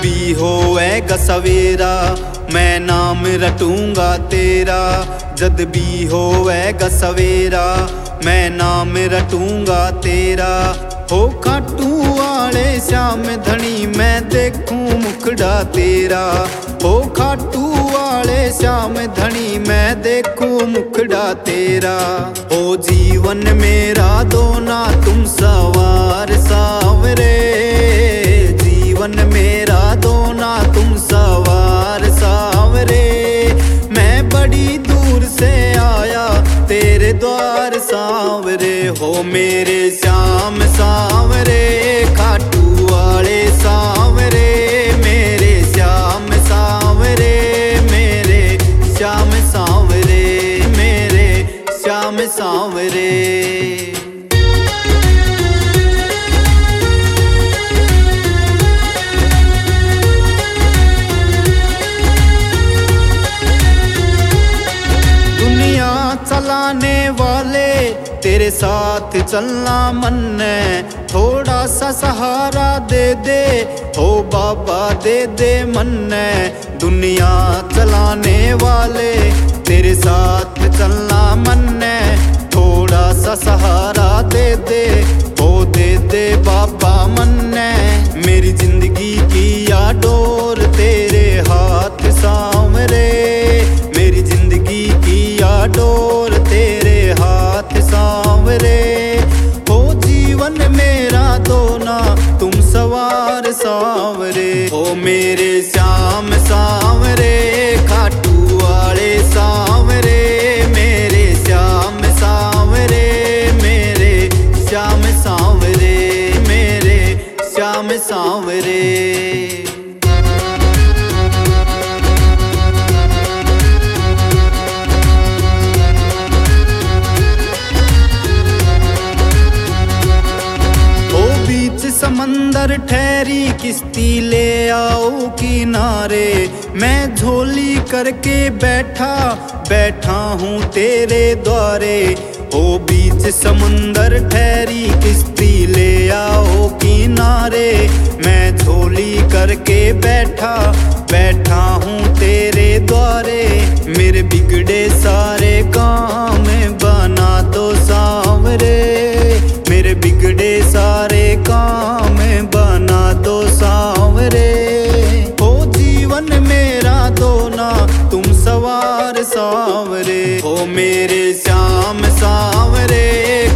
भी होएगा सवेरा मैं नाम रटूंगा तेरा। जद भी होएगा सवेरा मैं नाम रटूंगा तेरा। हो खाटू वाले श्याम धनी मैं देखूं मुखड़ा तेरा। हो खाटू वाले श्याम धनी मैं देखूं मुखड़ा तेरा। ओ जीवन मेरा दो ना तुम सवार सावरे। जीवन मेरा दो ना तुम सवार सावरे। मैं बड़ी दूर से आया तेरे द्वार सावरे। हो मेरे श्याम सावरे खाटू वाले सावरे। मेरे श्याम सावरे मेरे श्याम सावरे मेरे श्याम सावरे। चलाने वाले तेरे साथ चलना मन है। थोड़ा सा सहारा दे दे ओ बाबा दे दे मन है। दुनिया चलाने वाले तेरे साथ चलना मन है। थोड़ा सा सहारा दे दे ओ दे दे बाबा मन है। मेरी जिंदगी की या डोर तेरे हाथ सांवरे। मेरी जिंदगी की या डोर तेरे हाथ सांवरे। हो जीवन मेरा दो ना तुम सवार सांवरे। हो मेरे श्याम सांवरे खाटू वाले सांवरे। मेरे श्याम सांवरे मेरे श्याम सांवरे मेरे श्याम सांवरे। समंदर ठहरी किश्ती ले आओ किनारे। मैं झोली करके बैठा हूँ तेरे द्वारे। ओ बीच समंदर ठहरी किश्ती ले आओ किनारे। मैं झोली करके बैठा हूँ तेरे द्वारे। मेरे बिगड़े सारे काम बना दो सांवरे। मेरे बिगड़े सारे काम बना दो सांवरे। हो जीवन मेरा दो ना तुम सवार सांवरे। हो मेरे श्याम सांवरे